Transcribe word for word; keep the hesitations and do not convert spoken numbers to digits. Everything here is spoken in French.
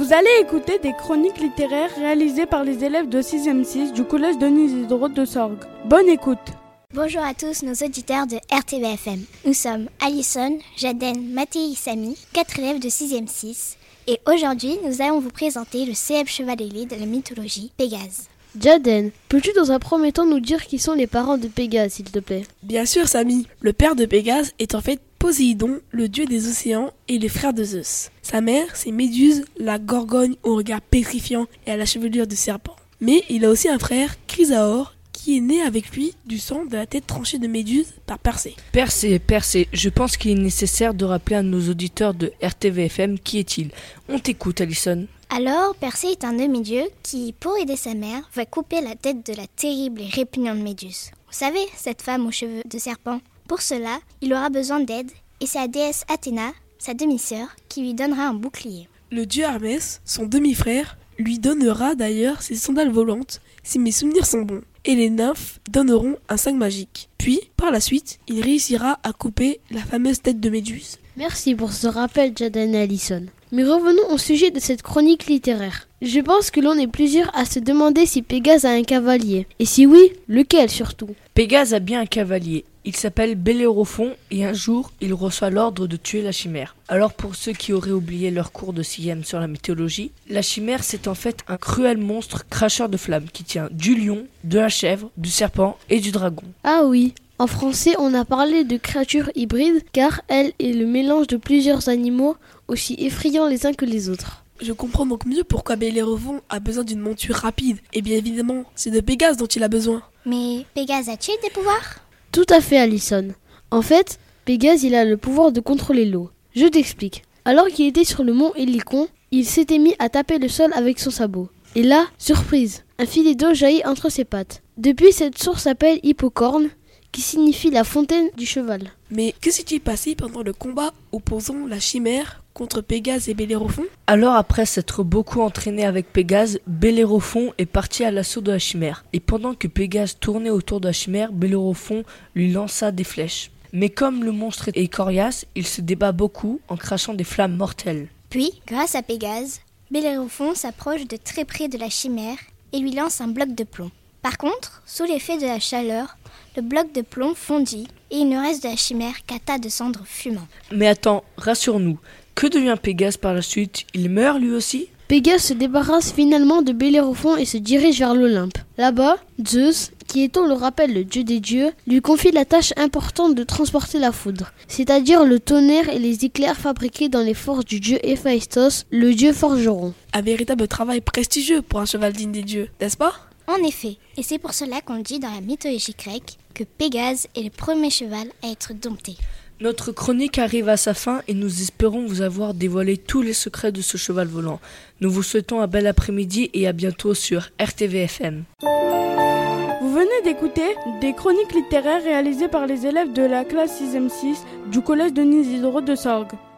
Vous allez écouter des chroniques littéraires réalisées par les élèves de sixième six du collège Denis Diderot de Sorgues. Bonne écoute. Bonjour à tous nos auditeurs de R T V F M. Nous sommes Alison, Jaden, Mathé et Samy, quatre élèves de sixième six. Et aujourd'hui, nous allons vous présenter le célèbre chevalier de la mythologie, Pégase. Jaden, peux-tu dans un premier temps nous dire qui sont les parents de Pégase, s'il te plaît ? Bien sûr, Samy. Le père de Pégase est en fait Poséidon, le dieu des océans et le frère de Zeus. Sa mère, c'est Méduse, la gorgogne au regard pétrifiant et à la chevelure de serpent. Mais il a aussi un frère, Chrysaor, qui est né avec lui du sang de la tête tranchée de Méduse par Persée. Persée, Persée, je pense qu'il est nécessaire de rappeler à nos auditeurs de R T V F M qui est-il. On t'écoute, Alison. Alors, Persée est un demi-dieu qui, pour aider sa mère, va couper la tête de la terrible et répugnante Méduse. Vous savez, cette femme aux cheveux de serpent. Pour cela, il aura besoin d'aide et c'est la déesse Athéna, sa demi-sœur, qui lui donnera un bouclier. Le dieu Hermès, son demi-frère, lui donnera d'ailleurs ses sandales volantes si mes souvenirs sont bons. Et les nymphes donneront un sac magique. Puis, par la suite, il réussira à couper la fameuse tête de Méduse. Merci pour ce rappel, Jaden et Alison. Mais revenons au sujet de cette chronique littéraire. Je pense que l'on est plusieurs à se demander si Pégase a un cavalier. Et si oui, lequel surtout ? Pégase a bien un cavalier. Il s'appelle Bellérophon et un jour, il reçoit l'ordre de tuer la chimère. Alors pour ceux qui auraient oublié leur cours de sixième sur la mythologie, la chimère c'est en fait un cruel monstre cracheur de flammes qui tient du lion, de la chèvre, du serpent et du dragon. Ah oui, en français on a parlé de créature hybride car elle est le mélange de plusieurs animaux aussi effrayants les uns que les autres. Je comprends donc mieux pourquoi Bellérophon a besoin d'une monture rapide. Et bien évidemment, c'est de Pégase dont il a besoin. Mais Pégase a-t-il des pouvoirs ? Tout à fait, Alison. En fait, Pégase, il a le pouvoir de contrôler l'eau. Je t'explique. Alors qu'il était sur le mont Hélicon, il s'était mis à taper le sol avec son sabot. Et là, surprise, un filet d'eau jaillit entre ses pattes. Depuis, cette source s'appelle Hippocorne, qui signifie la fontaine du cheval. Mais que s'est-il passé pendant le combat opposant la chimère contre Pégase et Bellérophon ? Alors après s'être beaucoup entraîné avec Pégase, Bellérophon est parti à l'assaut de la chimère. Et pendant que Pégase tournait autour de la chimère, Bellérophon lui lança des flèches. Mais comme le monstre est coriace, il se débat beaucoup en crachant des flammes mortelles. Puis, grâce à Pégase, Bellérophon s'approche de très près de la chimère et lui lance un bloc de plomb. Par contre, sous l'effet de la chaleur, le bloc de plomb fondit et il ne reste de la chimère qu'un tas de cendres fumantes. Mais attends, rassure-nous, que devient Pégase par la suite ? Il meurt lui aussi ? Pégase se débarrasse finalement de Bellérophon et se dirige vers l'Olympe. Là-bas, Zeus, qui est on le rappelle le dieu des dieux, lui confie la tâche importante de transporter la foudre, c'est-à-dire le tonnerre et les éclairs fabriqués dans les forges du dieu Héphaïstos, le dieu forgeron. Un véritable travail prestigieux pour un cheval digne des dieux, n'est-ce pas ? En effet, et c'est pour cela qu'on dit dans la mythologie grecque que Pégase est le premier cheval à être dompté. Notre chronique arrive à sa fin et nous espérons vous avoir dévoilé tous les secrets de ce cheval volant. Nous vous souhaitons un bel après-midi et à bientôt sur R T V F M. Vous venez d'écouter des chroniques littéraires réalisées par les élèves de la classe sixième six du collège Denis Diderot de Sorgues.